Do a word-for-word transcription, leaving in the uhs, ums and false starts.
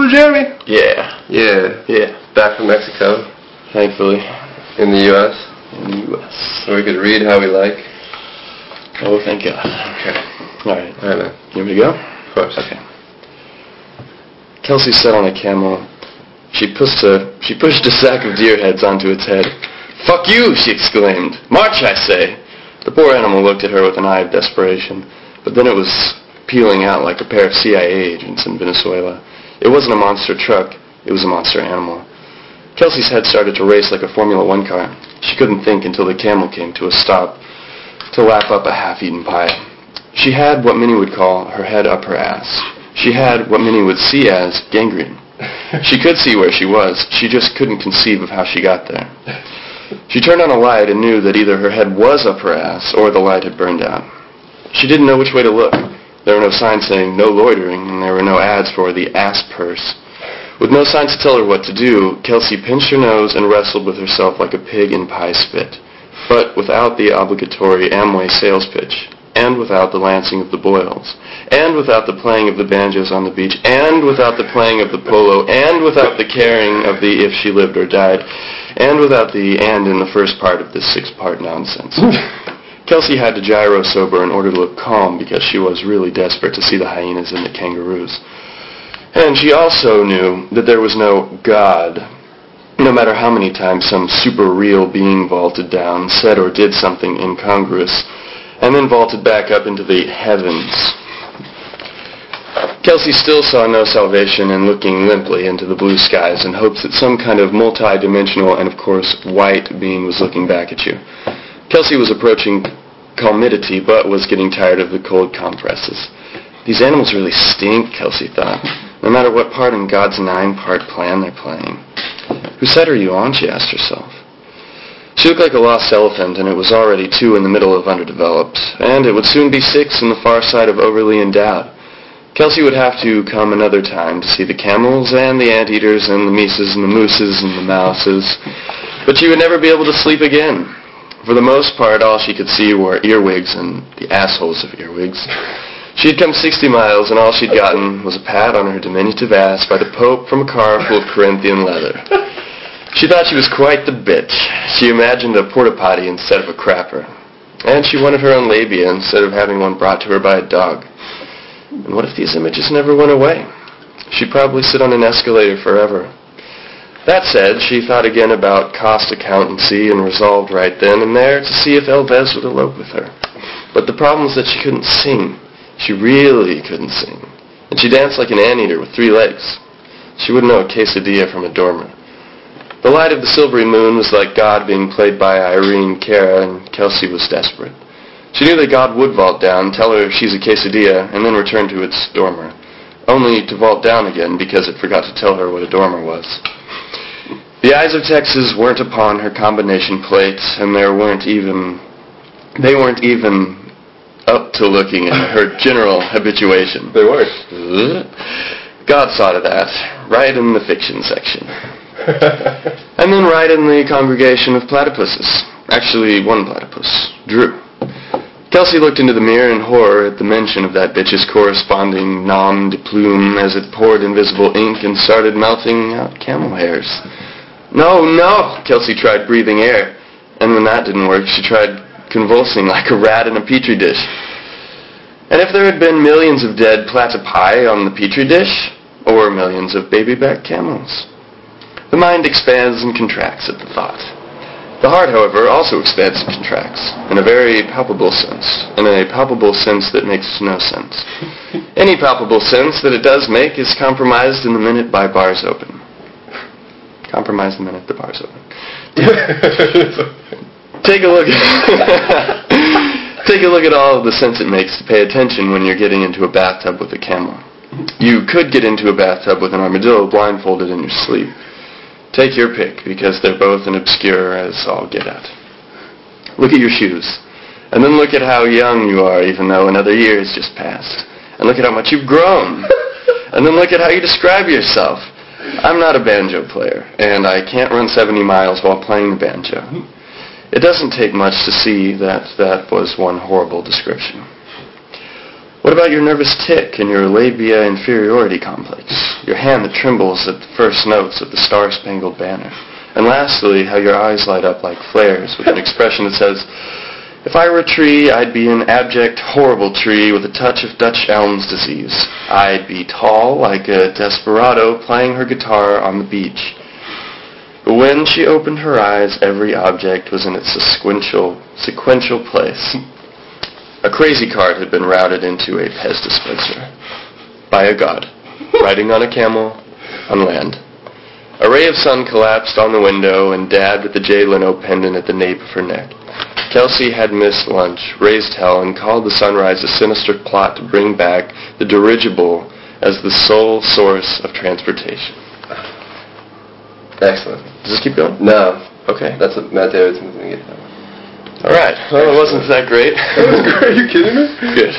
Brother Jeremy? Yeah. Yeah. Yeah. Back from Mexico. Thankfully. In the U S In the U S So we could read how we like. Oh, thank God. Okay. All right. All right, man. You want me to go? Of course. Okay. Kelsey sat on a camel. She pushed a, she pushed a sack of deer heads onto its head. "Fuck you!" she exclaimed. "March, I say!" The poor animal looked at her with an eye of desperation, but then it was peeling out like a pair of C I A agents in Venezuela. It wasn't a monster truck. It was a monster animal. Kelsey's head started to race like a Formula One car. She couldn't think until the camel came to a stop to lap up a half-eaten pie. She had what many would call her head up her ass. She had what many would see as gangrene. She could see where she was. She just couldn't conceive of how she got there. She turned on a light and knew that either her head was up her ass or the light had burned out. She didn't know which way to look. There were no signs saying no loitering, and there were no ads for the ass purse. With no signs to tell her what to do, Kelsey pinched her nose and wrestled with herself like a pig in pie spit, but without the obligatory Amway sales pitch, and without the lancing of the boils, and without the playing of the banjos on the beach, and without the playing of the polo, and without the caring of the if she lived or died, and without the and in the first part of this six-part nonsense. Kelsey had to gyro sober in order to look calm because she was really desperate to see the hyenas and the kangaroos. And she also knew that there was no God, no matter how many times some super real being vaulted down, said or did something incongruous, and then vaulted back up into the heavens. Kelsey still saw no salvation in looking limply into the blue skies in hopes that some kind of multi-dimensional and, of course, white being was looking back at you. Kelsey was approaching calmity, but was getting tired of the cold compresses. These animals really stink, Kelsey thought, no matter what part in God's nine-part plan they're playing. Whose side are you on, she asked herself. She looked like a lost elephant, and it was already two in the middle of underdeveloped, and it would soon be six in the far side of overly endowed. Kelsey would have to come another time to see the camels and the anteaters and the mises and the mooses and the mouses, but she would never be able to sleep again. For the most part, all she could see were earwigs and the assholes of earwigs. She had come sixty miles, and all she'd gotten was a pat on her diminutive ass by the Pope from a car full of Corinthian leather. She thought she was quite the bitch. She imagined a porta-potty instead of a crapper. And she wanted her own labia instead of having one brought to her by a dog. And what if these images never went away? She'd probably sit on an escalator forever. That said, she thought again about cost accountancy and resolved right then and there to see if Elvez would elope with her. But the problem was that she couldn't sing. She really couldn't sing. And she danced like an anteater with three legs. She wouldn't know a quesadilla from a dormer. The light of the silvery moon was like God being played by Irene Cara, and Kelsey was desperate. She knew that God would vault down, tell her she's a quesadilla, and then return to its dormer, only to vault down again because it forgot to tell her what a dormer was. The eyes of Texas weren't upon her combination plate, and there weren't even, they weren't even up to looking at her general habituation. They weren't. God saw to that, right in the fiction section. And then right in the congregation of platypuses. Actually, one platypus, Drew. Kelsey looked into the mirror in horror at the mention of that bitch's corresponding nom de plume as it poured invisible ink and started melting out camel hairs. No, no, Kelsey tried breathing air, and when that didn't work, she tried convulsing like a rat in a petri dish. And if there had been millions of dead platypi on the petri dish, or millions of baby-back camels? The mind expands and contracts at the thought. The heart, however, also expands and contracts, in a very palpable sense, in a palpable sense that makes no sense. Any palpable sense that it does make is compromised in the minute by bars open. Compromise the minute the bar's open. Take a look at Take a look at all of the sense it makes to pay attention when you're getting into a bathtub with a camel. You could get into a bathtub with an armadillo blindfolded in your sleep. Take your pick, because they're both an obscure as all get at. Look at your shoes, and then look at how young you are, even though another year has just passed. And look at how much you've grown. And then look at how you describe yourself. I'm not a banjo player, and I can't run seventy miles while playing the banjo. It doesn't take much to see that that was one horrible description. What about your nervous tic and your labia inferiority complex? Your hand that trembles at the first notes of the Star-Spangled Banner? And lastly, how your eyes light up like flares with an expression that says, if I were a tree, I'd be an abject, horrible tree with a touch of Dutch elm's disease. I'd be tall like a desperado playing her guitar on the beach. But when she opened her eyes, every object was in its sequential, sequential place. A crazy cart had been routed into a Pez dispenser by a god, riding on a camel on land. A ray of sun collapsed on the window and dabbed at the Jay Leno pendant at the nape of her neck. Kelsey had missed lunch, raised hell, and called the sunrise a sinister plot to bring back the dirigible as the sole source of transportation. Excellent. Does this keep going? No. Okay. That's what Matt Davidson's going to get. All right. Well, it wasn't that great. That was great. Are you kidding me? Good.